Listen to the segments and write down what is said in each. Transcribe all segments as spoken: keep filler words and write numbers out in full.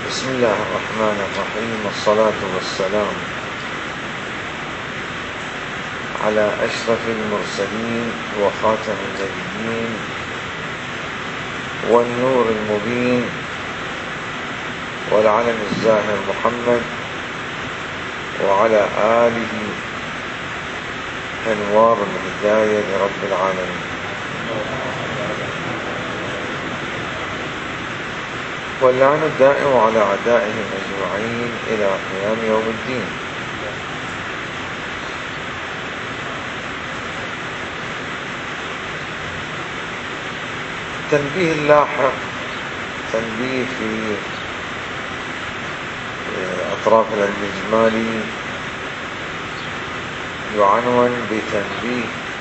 بسم الله الرحمن الرحيم، والصلاة والسلام على أشرف المرسلين وخاتم النبيين والنور المبين والعلم الزاهر محمد وعلى آله أنوار الهداية لرب العالمين. واللعن الدائم على أعدائهم أجمعين إلى قيام يوم الدين. تنبيه اللاحق، تنبيه في أطراف العلم الإجمالي، يعنون بتنبيه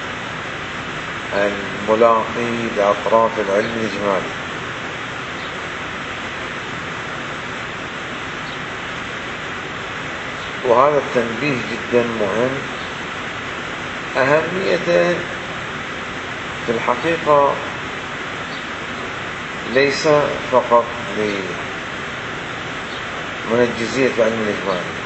الملاقي لأطراف العلم الإجمالي. وهذا التنبيه جدا مهم. أهميته في الحقيقة ليس فقط لمنجزية العلم الإجمالي،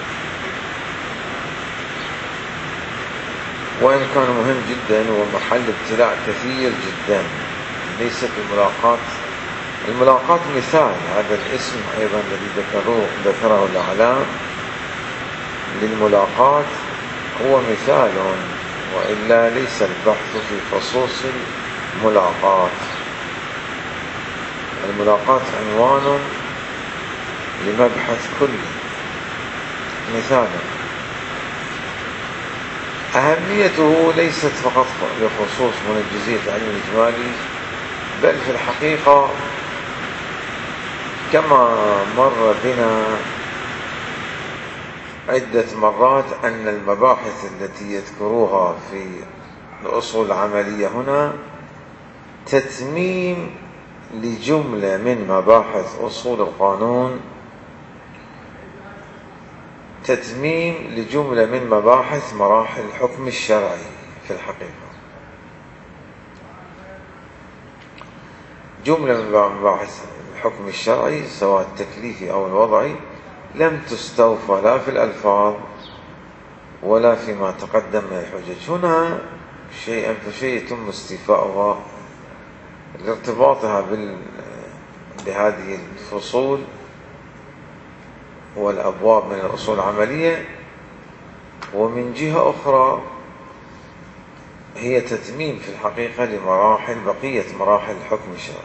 وإن كان مهم جدا ومحل ابتلاء كثير جدا. ليست الملاقات الملاقات مثال، هذا الاسم أيضا الذي ذكروه ذكره الأعلام للملاقات هو مثال، وإلا ليس البحث في خصوص الملاقات. الملاقات عنوان لمبحث كلي، مثالا. أهميته ليست فقط بخصوص منجزية العلم الإجمالي، بل في الحقيقة كما مر بنا عدة مرات أن المباحث التي يذكروها في الأصول العملية هنا تتميم لجملة من مباحث أصول القانون، تتميم لجملة من مباحث مراحل الحكم الشرعي. في الحقيقة جملة من مباحث الحكم الشرعي سواء التكليفي أو الوضعي لم تستوفى لا في الألفاظ ولا فيما تقدم من الحجج. هنا شيئا فشيء يتم استيفاؤها لارتباطها بهذه الفصول والأبواب من الأصول العملية، ومن جهة أخرى هي تتميم في الحقيقة لمراحل بقية مراحل الحكم الشرعي.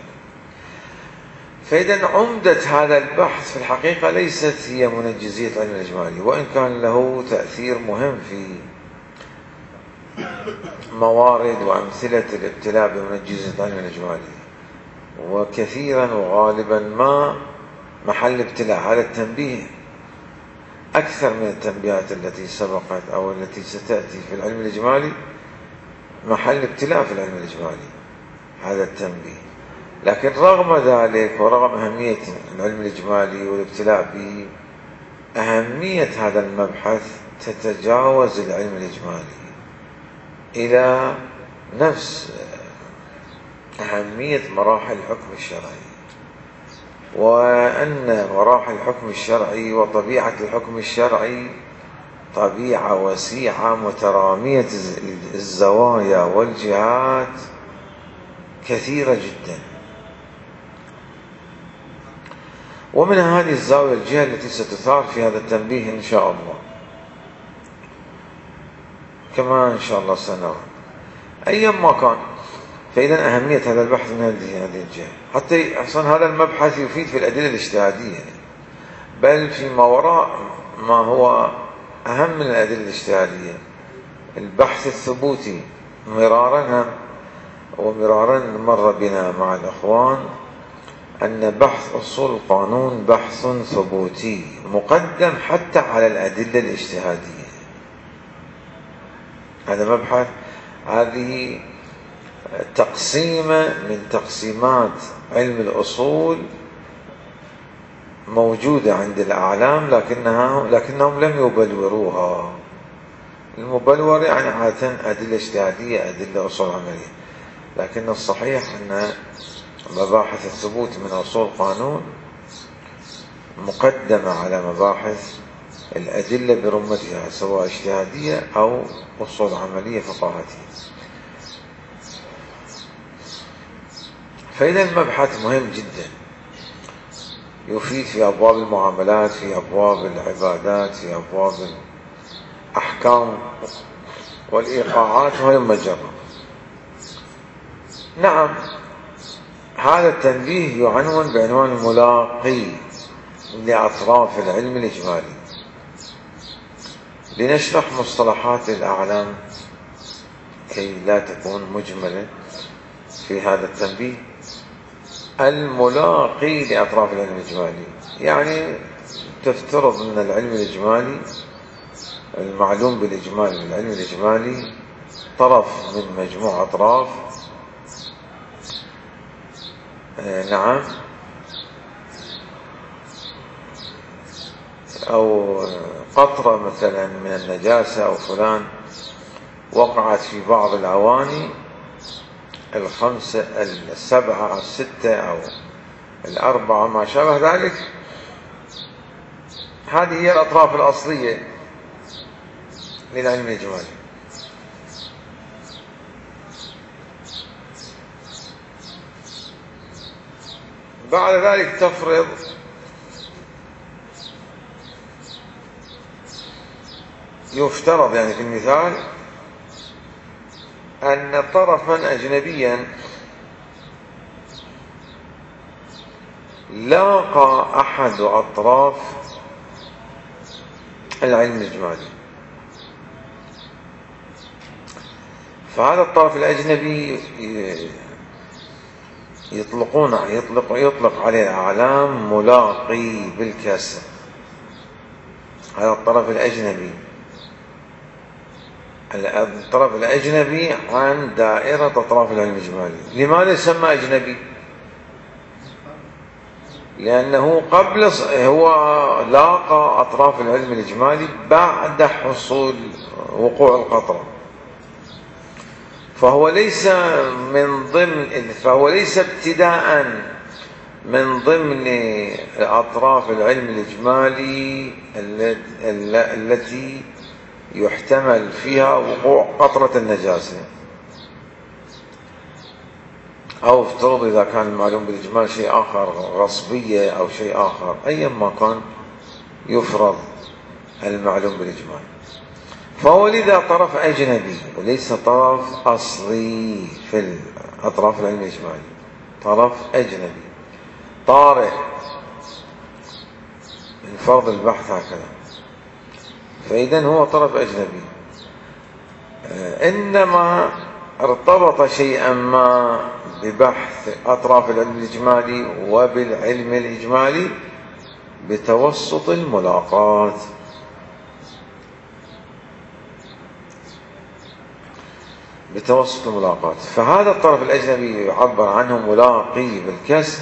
فإذا عمدة هذا البحث في الحقيقة ليست هي منجزية العلم الإجمالي، وإن كان له تأثير مهم في موارد وأمثلة الابتلاء بمنجزية العلم الإجمالي، وكثيرا وغالبا ما محل ابتلاء. هذا التنبيه أكثر من التنبيهات التي سبقت أو التي ستأتي في العلم الإجمالي محل ابتلاء في العلم الإجمالي هذا التنبيه. لكن رغم ذلك ورغم أهمية العلم الإجمالي والابتلاء به، أهمية هذا المبحث تتجاوز العلم الإجمالي إلى نفس أهمية مراحل الحكم الشرعي، وأن مراحل الحكم الشرعي وطبيعة الحكم الشرعي طبيعة وسيعة مترامية الزوايا والجهات كثيرة جدا. ومن هذه الزاوية الجهة التي ستثار في هذا التنبيه إن شاء الله، كما إن شاء الله سنرى أيما كان. فإذا أهمية هذا البحث من هذه الجهة، حتى أحسن هذا المبحث يفيد في الأدلة الاجتهادية، بل فيما وراء ما هو أهم من الأدلة الاجتهادية، البحث الثبوتي. مرارا ومرارا مر بنا مع الأخوان أن بحث أصول القانون بحث ثبوتي مقدم حتى على الأدلة الاجتهادية. هذا مبحث، هذه تقسيمة من تقسيمات علم الأصول موجودة عند الأعلام، لكنها لكنهم لم يبلوروها. المبلور يعني عادة أدلة اجتهادية، أدلة أصول عملية، لكن الصحيح أن مباحث الثبوت من أصول القانون مقدمة على مباحث الأدلة برمتها، سواء اجتهادية أو أصول عملية فقاهتية. فإذا المبحث مهم جدا، يفيد في أبواب المعاملات، في أبواب العبادات، في أبواب الأحكام والإيقاعات وهلم جرا. نعم، هذا التنبيه يعنون بعنوان الملاقي لأطراف العلم الإجمالي. لنشرح مصطلحات الأعلام كي لا تكون مجملة في هذا التنبيه. الملاقي لأطراف العلم الإجمالي يعني تفترض أن العلم الإجمالي، المعلوم بالإجمال من العلم الإجمالي، طرف من مجموعة أطراف، آه نعم، أو قطرة مثلا من النجاسة أو فلان وقعت في بعض الأواني الخمسة السبعة أو الستة أو الأربعة ما شابه ذلك. هذه هي الأطراف الأصلية للعلم الإجمالي. بعد ذلك تفرض يفترض يعني في المثال أن طرفا أجنبيا لاقى أحد أطراف العلم الإجمالي، فهذا الطرف الأجنبي يطلقون يطلق يطلق عليه الأعلام ملاقي بالكسر. هذا الطرف الأجنبي، الطرف الأجنبي عن دائرة أطراف العلم الإجمالي. لماذا يسمى أجنبي؟ لأنه قبل هو لاقى أطراف العلم الإجمالي بعد حصول وقوع القطرة، فهو ليس من ضمن فهو ليس ابتداء من ضمن أطراف العلم الإجمالي التي يحتمل فيها وقوع قطرة النجاسة. أو افترض إذا كان المعلوم بالإجمال شيء آخر، غصبية أو شيء آخر، أيا ما كان يفرض المعلوم بالإجمال. فهو لذا طرف أجنبي وليس طرف أصلي في أطراف العلم الإجمالي، طرف أجنبي طارئ من فرض البحث هكذا. فإذن هو طرف أجنبي، إنما ارتبط شيئا ما ببحث أطراف العلم الإجمالي وبالعلم الإجمالي بتوسط الملاقات. بتوسط الملاقات فهذا الطرف الأجنبي يعبر عنه ملاقي بالكسر،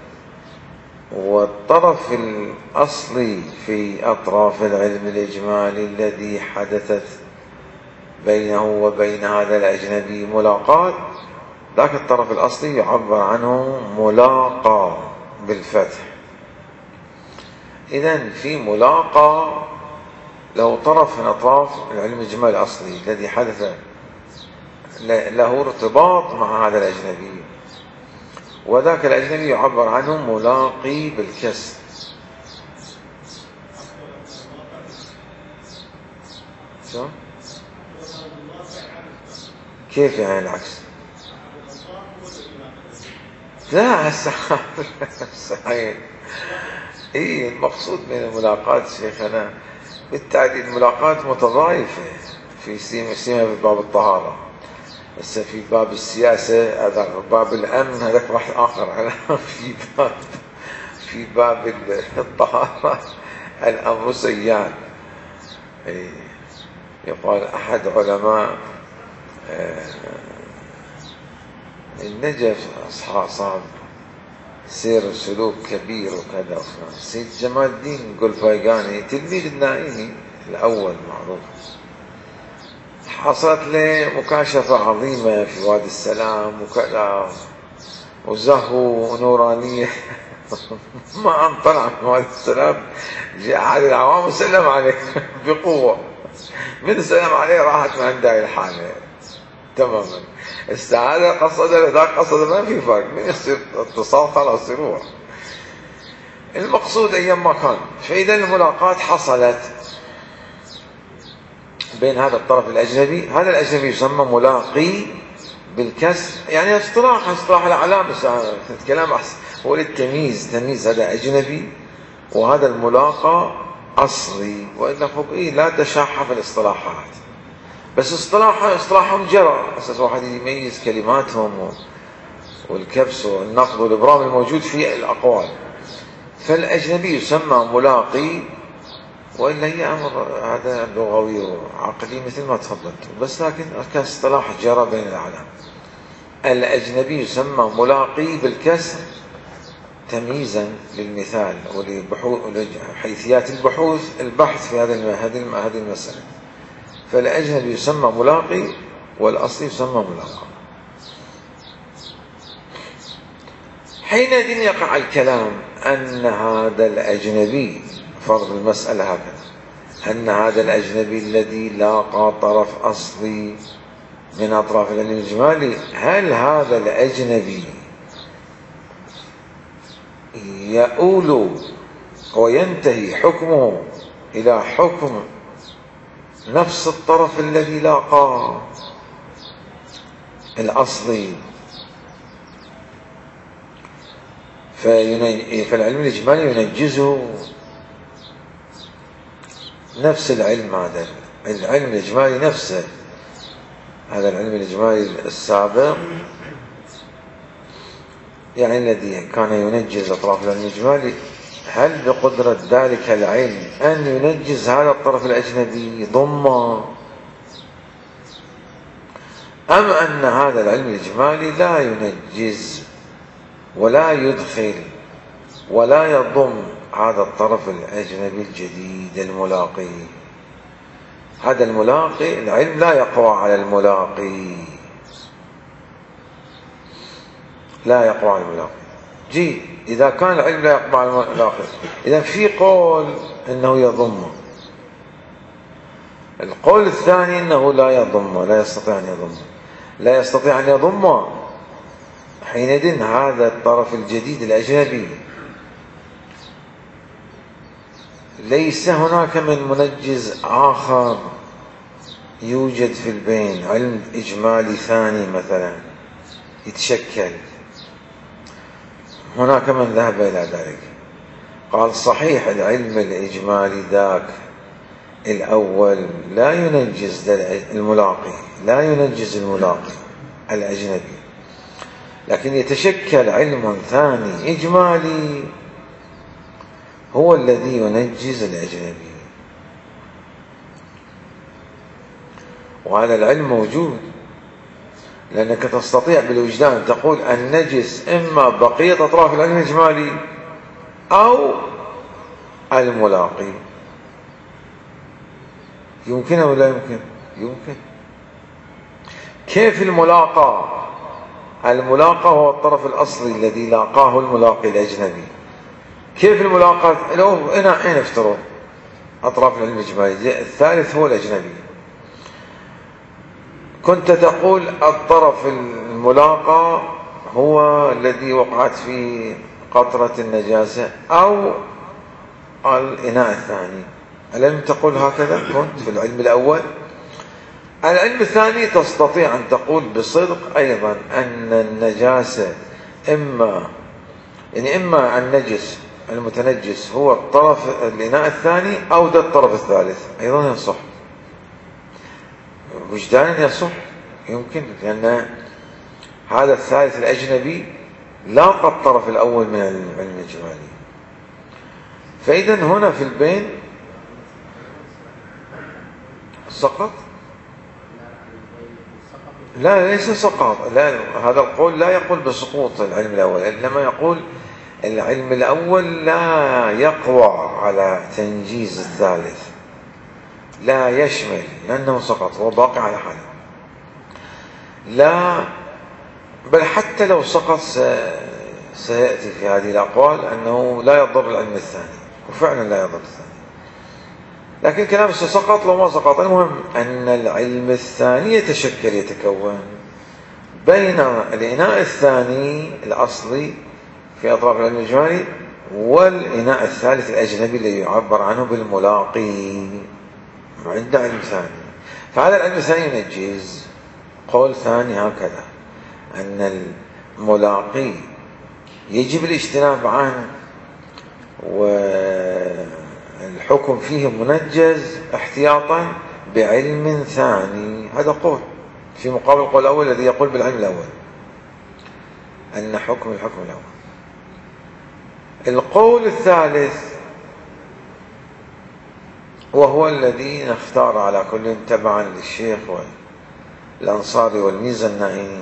والطرف الأصلي في أطراف العلم الإجمالي الذي حدثت بينه وبين هذا الأجنبي ملاقات، ذاك الطرف الأصلي يعبر عنه ملاقى بالفتح. إذن في ملاقى له طرف من أطراف العلم الإجمالي الأصلي الذي حدث له ارتباط مع هذا الأجنبي، وذاك الأجنبي يعبر عنه ملاقي بالكسر. شو؟ كيف يعني العكس؟ لا صحيح. اي المقصود من الملاقات شيخنا بالتعديل ملاقات متضايفة في سيما في باب الطهارة، بس في باب السياسة هذا، باب الأمن هذاك واحد آخر. في باب في باب الطهارة الأمر سيان. يقال أحد علماء النجف أصحاب صاحب سير سلوك كبير وكذا، سيد جمال الدين قلفايقاني تلميذ النائمي الأول معروف، حصلت له مكاشفة عظيمة في وادي السلام وكذا وزهو ونورانية ما أن طلع من عليه السلام جاء أحد العوام وسلم عليه بقوة، من سلم عليه راحت ما عنده الحالة تماما. استعاد قصد ذاك قصد، ما في فرق، من يصير اتصال خلاص يروح. المقصود أيام ما كان، فإذا الملاقاة حصلت بين هذا الطرف الأجنبي. هذا الأجنبي يسمى ملاقي بالكسر، يعني اصطلاح اصطلاح الأعلام، بس الكلام أحسن هو للتمييز، تمييز هذا أجنبي وهذا الملاقى أصلي، وإلا فوق إيه لا تشاح في الاصطلاحات، بس اصطلاح اصطلاحهم جرى أساس واحد يميز كلماتهم والكبس والنقد والإبرام الموجود في الأقوال. فالأجنبي يسمى ملاقي، وإلا هي أمر هذا لغوي وعقلي مثل ما تفضلت، بس لكن كاصطلاح جرى بين العالم. الأجنبي يسمى ملاقي بالكسر تمييزا للمثال ولحيثيات البحوث البحث في هذا هذه المسألة. فالأجنبي يسمى ملاقي والأصلي يسمى ملاقى. حينئذ يقع الكلام أن هذا الأجنبي، فرض المسألة هكذا، أن هذا الأجنبي الذي لاقى طرف أصلي من أطراف العلم الإجمالي، هل هذا الأجنبي يؤول وينتهي حكمه إلى حكم نفس الطرف الذي لاقى الأصلي؟ فالعلم الإجمالي ينجزه نفس العلم، هذا العلم الإجمالي نفسه، هذا العلم الإجمالي السابق، يعني الذي كان ينجز أطراف العلم الإجمالي، هل بقدرة ذلك العلم أن ينجز هذا الطرف الأجنبي ضمه، أم أن هذا العلم الإجمالي لا ينجز ولا يدخل ولا يضم هذا الطرف الأجنبي الجديد الملاقي؟ هذا الملاقي العلم لا يقوى على الملاقي، لا يقوى على الملاقي. جي إذا كان العلم لا يقوى على الملاقي، إذا في قول إنه يضمه، القول الثاني إنه لا يضمه، لا يستطيع أن يضمه، لا يستطيع أن يضمه، حينئذ هذا الطرف الجديد الأجنبي ليس هناك من منجز آخر يوجد في البين، علم إجمالي ثاني مثلا يتشكل، هناك من ذهب إلى ذلك قال صحيح العلم الإجمالي ذاك الأول لا ينجز الملاقي، لا ينجز الملاقي الأجنبي، لكن يتشكل علم ثاني إجمالي هو الذي ينجز الأجنبي، وهذا العلم موجود، لأنك تستطيع بالوجدان تقول النجس إما بقية أطراف العلم الإجمالي أو الملاقي. يمكن أو لا يمكن؟ يمكن. كيف الملاقى؟ الملاقى هو الطرف الأصلي الذي لاقاه الملاقي الأجنبي. كيف الملاقاة؟ لو هنا حين افترض أطراف العلم الإجمالي، الثالث هو الأجنبي، كنت تقول الطرف الملاقى هو الذي وقعت فيه قطرة النجاسة أو الإناء الثاني. ألم تقول هكذا كنت في العلم الأول؟ العلم الثاني تستطيع أن تقول بصدق أيضا أن النجاسة إما يعني إما النجس المتنجس هو الطرف الإناء الثاني أو ده الطرف الثالث، أيضا يصح وجدانا، يصح يمكن، لأن هذا الثالث الأجنبي لاقى الطرف الأول من العلم الإجمالي. فإذا هنا في البين سقط؟ لا ليس سقط، لا، هذا القول لا يقول بسقوط العلم الأول، إنما يقول العلم الأول لا يقوى على تنجيز الثالث، لا يشمل، لأنه سقط وباقي على حاله. لا بل حتى لو سقط سيأتي في هذه الأقوال أنه لا يضر العلم الثاني، وفعلا لا يضر الثاني، لكن كلام سقط لو ما سقط. المهم أن العلم الثاني يتشكل يتكون بين الإناء الثاني الأصلي في أطراف العلم الإجمالي والإناء الثالث الأجنبي الذي يعبر عنه بالملاقي. عندنا علم ثاني، فهذا العلم الثاني ينجز. قول ثاني هكذا أن الملاقي يجب الاجتناب عنه والحكم فيه منجز احتياطا بعلم ثاني. هذا قول في مقابل القول الأول الذي يقول بالعلم الأول أن حكم الحكم الأول. القول الثالث وهو الذي نختار على كل تبعا للشيخ والأنصاري والميزنائي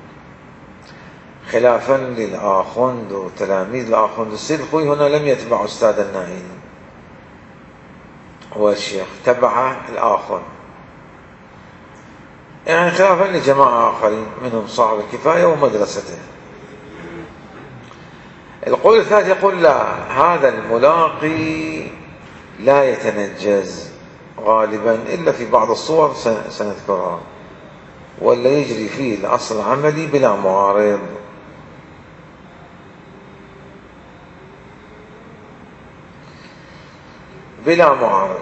خلافا للآخوند وتلاميذ الآخوند. السيد الخوي هنا لم يتبع أستاذ النائي والشيخ، تبع الآخوند، يعني خلافا لجماعة آخرين منهم صاحب الكفاية ومدرسته. القول الثالث يقول لا، هذا الملاقي لا يتنجز غالبا إلا في بعض الصور سنذكرها، ولا يجري فيه الأصل العملي بلا معارض. بلا معارض.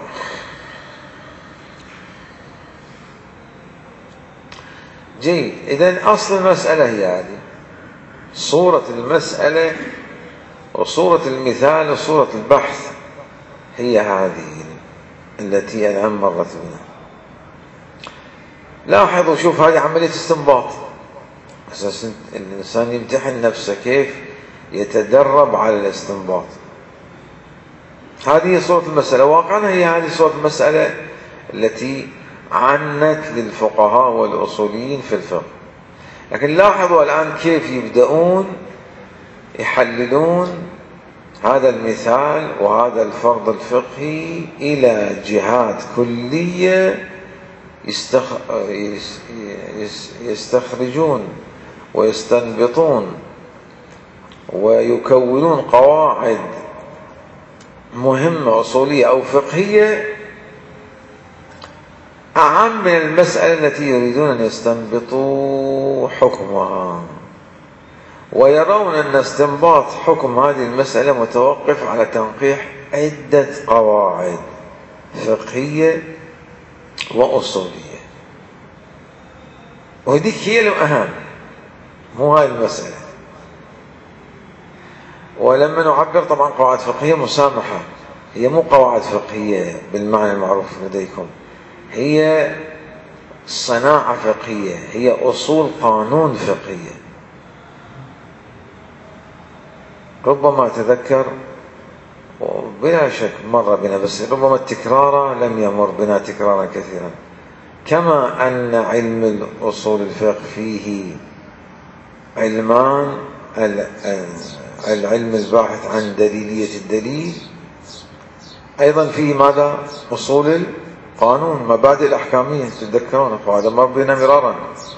جيد، إذن أصل المسألة هي هذه، صورة المسألة وصورة المثال وصورة البحث هي هذه التي الآن مرت بنا. لاحظوا، شوف هذه عملية استنباط، أساس الإنسان يمتحن نفسه كيف يتدرب على الاستنباط. هذه صورة المسألة، واقعا هي هذه صورة المسألة التي عنت للفقهاء والأصوليين في الفقه. لكن لاحظوا الآن كيف يبدأون يحللون هذا المثال وهذا الفرض الفقهي إلى جهات كلية، يستخرجون ويستنبطون ويكونون قواعد مهمة أصولية أو فقهية أعم من المسألة التي يريدون أن يستنبطوا حكمها، ويرون أن استنباط حكم هذه المسألة متوقف على تنقيح عدة قواعد فقهية وأصولية، وهذيك هي الأهم، مو هاي المسألة. ولما نعبر طبعا قواعد فقهية مسامحة، هي مو قواعد فقهية بالمعنى المعروف لديكم، هي صناعة فقهية، هي أصول قانون فقهية. ربما أتذكر وبلا شك مر بنا، بس ربما التكرار لم يمر بنا تكرارا كثيرا. كما أن علم الأصول الفقه فيه علمان، العلم الباحث عن دليلية الدليل، أيضا فيه ماذا؟ أصول القانون، مبادئ الأحكامية، تتذكرون هذا مر بنا مرارا.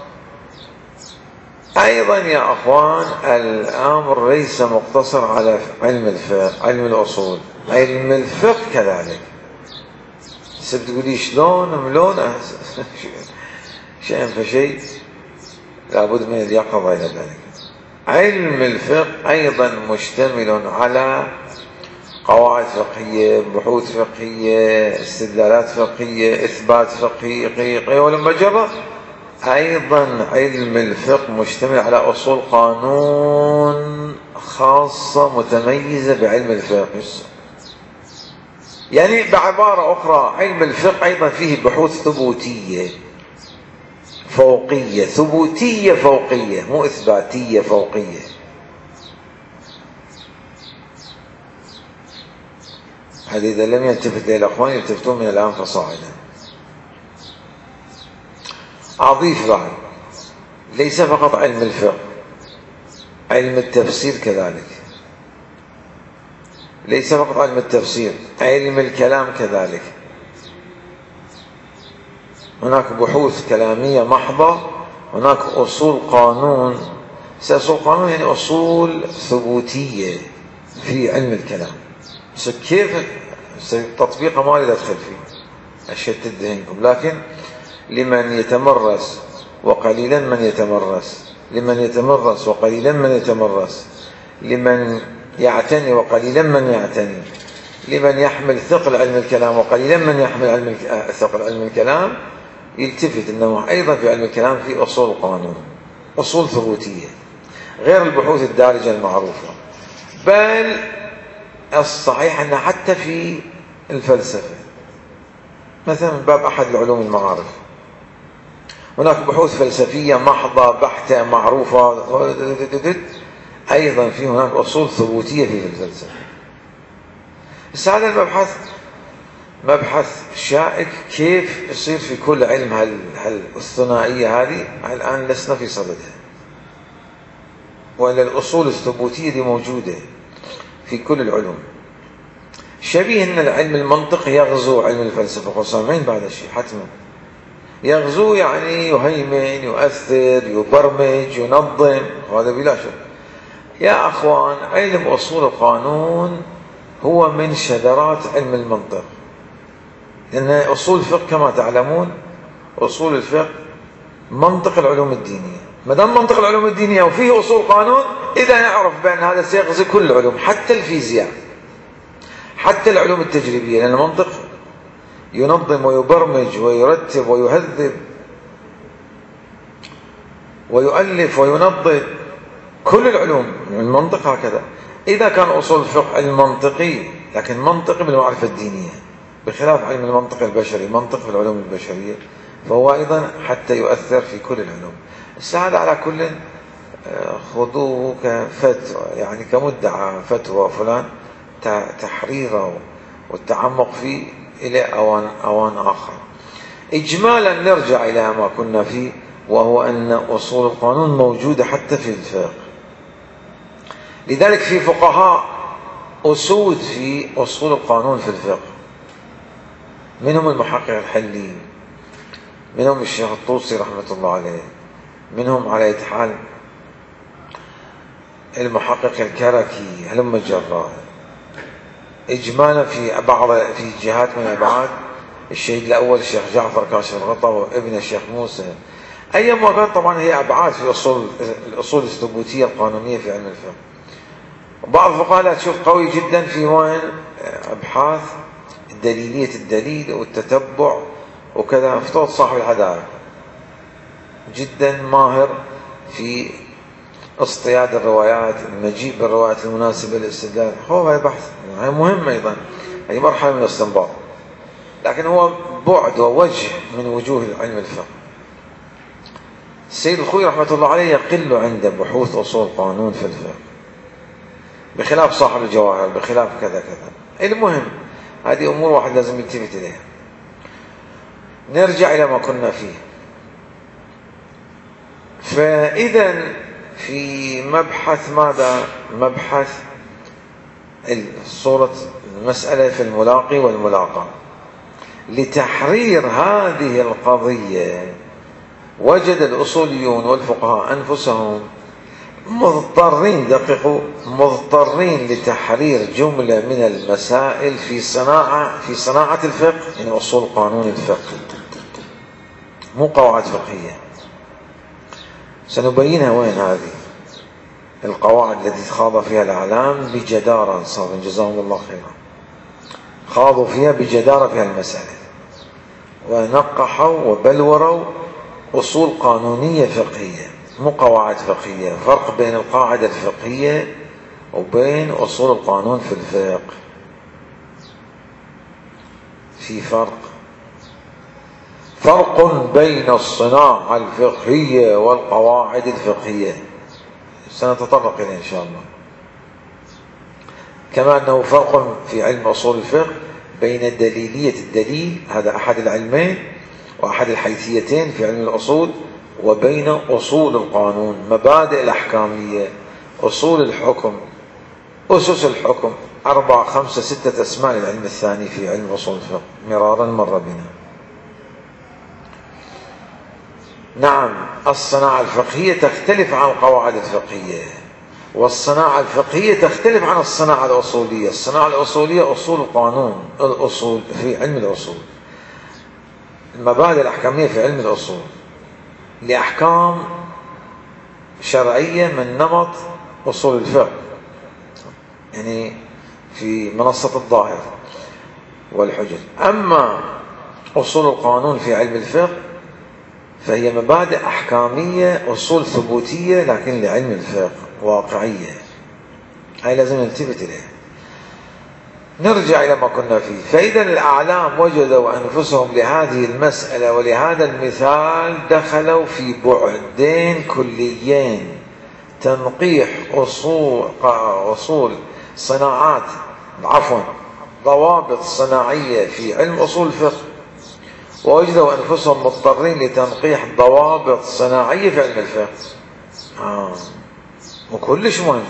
أيضا يا أخوان الأمر ليس مقتصر على علم الفقه، علم الأصول، علم الفقه كذلك. ستقولي شلون ملون شيء فشيء، لابد من اليقظة إلى ذلك. علم الفقه أيضا مشتمل على قواعد فقهية، بحوث فقهية، استدلالات فقهية، إثبات فقهي، ولما جرى أيضا علم الفقه مشتمل على أصول قانون خاصة متميزة بعلم الفقه. يعني بعبارة أخرى علم الفقه أيضا فيه بحوث ثبوتية فوقية، ثبوتية فوقية، مو إثباتية فوقية. هذا إذا لم يلتفت إلى الأخوان يلتفتون من الآن فصاعدا. أضيف بعد، ليس فقط علم الفقه، علم التفسير كذلك، ليس فقط علم التفسير، علم الكلام كذلك. هناك بحوث كلامية محضة، هناك أصول قانون أصول القانون يعني أصول ثبوتية في علم الكلام. كيف تطبيقها ما أريد أدخل فيه أشتت ذهنكم، لكن لمن يتمرس وقليلا من يتمرس، لمن يتمرس وقليلا من يتمرس، لمن يعتني وقليلا من يعتني، لمن يحمل ثقل علم الكلام وقليلا من يحمل علم ثقل علم الكلام، يلتفت أنه أيضا في علم الكلام في أصول القانون، أصول ثبوتية غير البحوث الدارجة المعروفة. بل الصحيح أن حتى في الفلسفة مثلا من باب أحد العلوم المعارف هناك بحوث فلسفية محضة بحتة معروفة، أيضا في هناك أصول ثبوتية في الفلسفة. بس هذا المبحث مبحث شائك، كيف يصير في كل علم هال هالثنائية هذه الآن لسنا في صددها، وإلا الأصول الثبوتية دي موجودة في كل العلوم. شبيه أن العلم المنطق يغزو علم الفلسفة خصوصا بعد الشيء حتما يغزو، يعني يهيمن يؤثر يبرمج ينظم، هذا بلا شك. يا أخوان علم أصول القانون هو من شذرات علم المنطق، لأن أصول الفقه كما تعلمون أصول الفقه منطق العلوم الدينية. ما دام منطق العلوم الدينية وفيه أصول قانون، إذا نعرف بأن هذا سيغزو كل العلوم حتى الفيزياء حتى العلوم التجريبية، لأن المنطق ينظم ويبرمج ويرتب ويهذب ويؤلف وينظم كل العلوم. المنطق هكذا. إذا كان أصول الفقه المنطقي لكن منطقي بالمعرفة الدينية، بخلاف علم المنطق البشري منطق في العلوم البشرية، فهو أيضا حتى يؤثر في كل العلوم. السعادة على كل خذوه كفتوى، يعني كمدعى فتوى فلان، تحريره والتعمق فيه إلى أوان, أوان آخر. إجمالا نرجع إلى ما كنا فيه، وهو أن أصول القانون موجودة حتى في الفقه. لذلك في فقهاء أسود في أصول القانون في الفقه، منهم المحقق الحلي، منهم الشيخ الطوسي رحمة الله عليه، منهم على أي حال المحقق الكركي، هلم الجراء. إجمالا في بعض في جهات من الأبعاد الشهيد الأول الشيخ جعفر كاشف الغطا وابن الشيخ موسى. أيما كان طبعا هي أبعاد في أصول الأصول الثبوتية القانونية في علم الفقه. بعض الفقهاء لا تشوف قوي جدا في وين أبحاث دليلية الدليل والتتبع وكذا. مفتوض صاحب الحدائق جدا ماهر في اصطياد الروايات، المجيء بالروايات المناسبة للاستدلال. هو هاي بحث، هاي مهم أيضا، هي مرحلة من الاستنباط، لكن هو بعد ووجه من وجوه علم الفقه. السيد الخوي رحمة الله عليه يقل عنده بحوث أصول قانون في الفقه، بخلاف صاحب الجواهر، بخلاف كذا كذا. المهم هذه أمور واحد لازم يلتفت إليها. نرجع إلى ما كنا فيه. فإذا في مبحث ماذا؟ مبحث صورة المسألة في الملاقي والملاقى. لتحرير هذه القضية وجد الأصوليون والفقهاء أنفسهم مضطرين، دققوا، مضطرين لتحرير جملة من المسائل في صناعة في صناعة الفقه، يعني أصول قانون الفقه، مو قواعد فقهية. سنبينها وين هذه القواعد التي خاض فيها الأعلام بجدارة، صار جزاهم الله خيرا، خاضوا فيها بجدارة في المسألة ونقحوا وبلوروا أصول قانونية فقهية، مو قواعد فقهية. فرق بين القاعدة الفقهية وبين أصول القانون في الفقه، في فرق فرق بين الصناعة الفقهية والقواعد الفقهية، سنتطرق إليه إن شاء الله. كما أنه فرق في علم أصول الفقه بين دليلية الدليل، هذا أحد العلمين وأحد الحيثيتين في علم الأصول، وبين أصول القانون، مبادئ الأحكامية، أصول الحكم، أسس الحكم، أربعة خمسة ستة أسماء للعلم الثاني في علم أصول الفقه، مرارا مر بنا. نعم، الصناعة الفقهية تختلف عن القواعد الفقهية، والصناعة الفقهية تختلف عن الصناعة الأصولية. الصناعة الأصولية أصول قانون، الأصول في علم الأصول، المبادئ الأحكامية في علم الأصول لأحكام شرعية من نمط أصول الفقه، يعني في منصة الظاهر والحجج. أما أصول القانون في علم الفقه فهي مبادئ أحكامية، أصول ثبوتية، لكن لعلم الفقه واقعية، هاي لازم نلتفت إليها. نرجع إلى ما كنا فيه. فإذا الأعلام وجدوا أنفسهم لهذه المسألة ولهذا المثال دخلوا في بعدين كليين: تنقيح أصول أصول صناعات عفوا ضوابط صناعية في علم أصول الفقه، ووجدوا أنفسهم مضطرين لتنقيح ضوابط صناعية في علم الفقه. آه. وكلش مهم،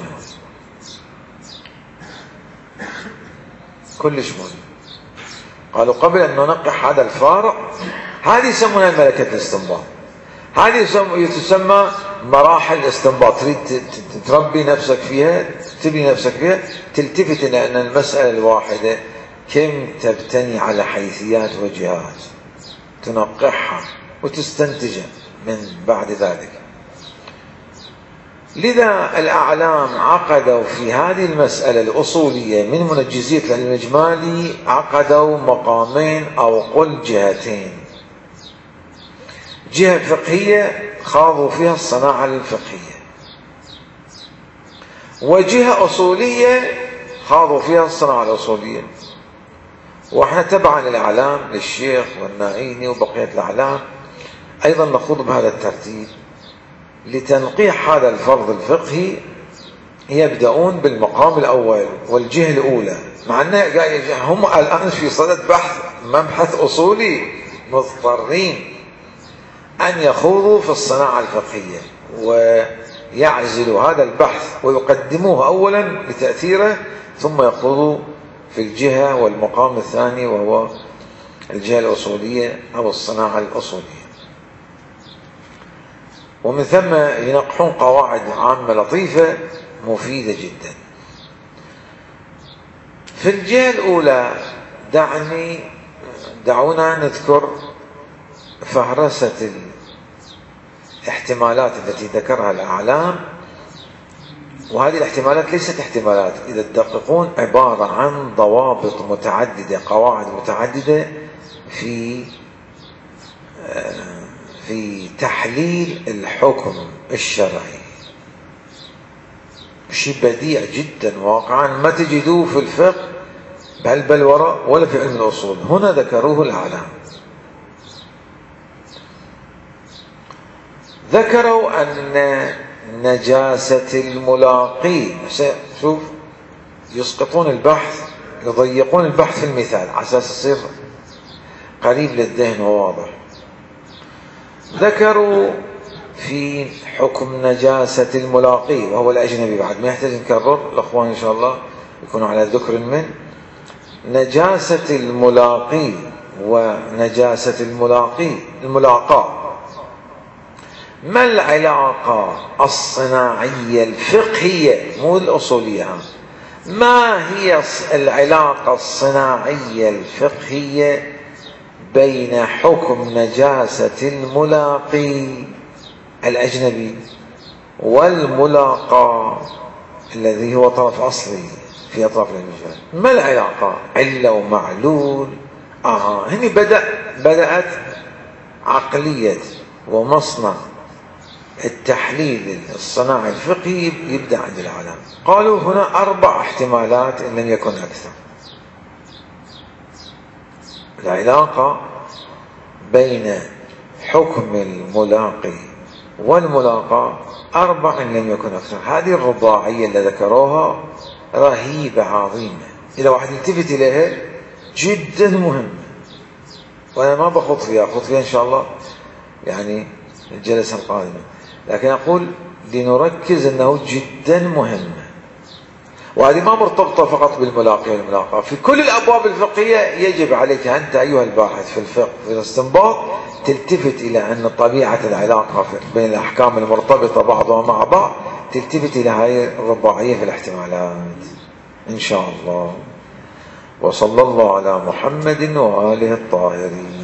كلش مهم. قالوا قبل أن ننقح هذا الفارق، هذه يسمونها ملكة الاستنباط، هذه تسمى مراحل الاستنباط. تريد تربي نفسك فيها، تبني نفسك فيها، تلتفت إلى أن المسألة الواحدة كم تبتني على حيثيات وجهات، تنقحها وتستنتجها من بعد ذلك. لذا الأعلام عقدوا في هذه المسألة الأصولية من منجزية العلم الإجمالي، عقدوا مقامين أو قل جهتين: جهة فقهية خاضوا فيها الصناعة الفقهية، وجهة أصولية خاضوا فيها الصناعة الأصولية. وإحنا تبعا للأعلام للشيخ والنائيني وبقية الأعلام أيضا نخوض بهذا الترتيب. لتنقيح هذا الفرض الفقهي يبدأون بالمقام الأول والجهة الأولى، مع أن هم الآن في صدد بحث مبحث أصولي، مضطرين أن يخوضوا في الصناعة الفقهية ويعزلوا هذا البحث ويقدموه أولا بتأثيره، ثم يخوضوا في الجهة والمقام الثاني وهو الجهة الأصولية أو الصناعة الأصولية. ومن ثم ينقحون قواعد عامة لطيفة مفيدة جدا. في الجهة الأولى دعني دعونا نذكر فهرسة الاحتمالات التي ذكرها الأعلام، وهذه الاحتمالات ليست احتمالات، إذا تدققون عبارة عن ضوابط متعددة، قواعد متعددة في في تحليل الحكم الشرعي. شيء بديع جدا واقعا ما تجدوه في الفقه بهالبلورة ولا في علم الأصول، هنا ذكروه الأعلام. ذكروا أن نجاسة الملاقي، شوف يسقطون البحث، يضيقون البحث في المثال على أساس يصير قريب للذهن وواضح. ذكروا في حكم نجاسة الملاقي وهو الأجنبي، بعد ما يحتاج نكرر، الأخوان إن شاء الله يكونوا على ذكر من نجاسة الملاقي ونجاسة الملاقي الملاقاة. ما العلاقة الصناعية الفقهية مو الأصولية، ما هي العلاقة الصناعية الفقهية بين حكم نجاسة الملاقي الأجنبي والملاقى الذي هو طرف أصلي في أطراف المجال؟ ما العلاقة؟ علة ومعلول. آه هنا بدأ بدأت عقلية ومصنع التحليل الصناعي الفقهي يبدأ عند العالم. قالوا هنا أربع احتمالات إن لم يكن أكثر. العلاقة بين حكم الملاقي والملاقاة أربع إن لم يكن أكثر. هذه الرباعية اللي ذكروها رهيبة عظيمة، إذا واحد يلتفت إليها جدا مهمة، وأنا ما بخوض فيها، أخوض فيها إن شاء الله يعني الجلسة القادمة، لكن أقول لنركز أنه جدا مهمة. وهذه ما مرتبطة فقط بالملاقي والملاقاة، في كل الأبواب الفقهية يجب عليك أنت أيها الباحث في الفقه في الاستنباط تلتفت إلى أن طبيعة العلاقة بين الأحكام المرتبطة بعضها مع بعض تلتفت إلى هذه الرباعية في الاحتمالات إن شاء الله. وصلى الله على محمد وآله الطاهرين.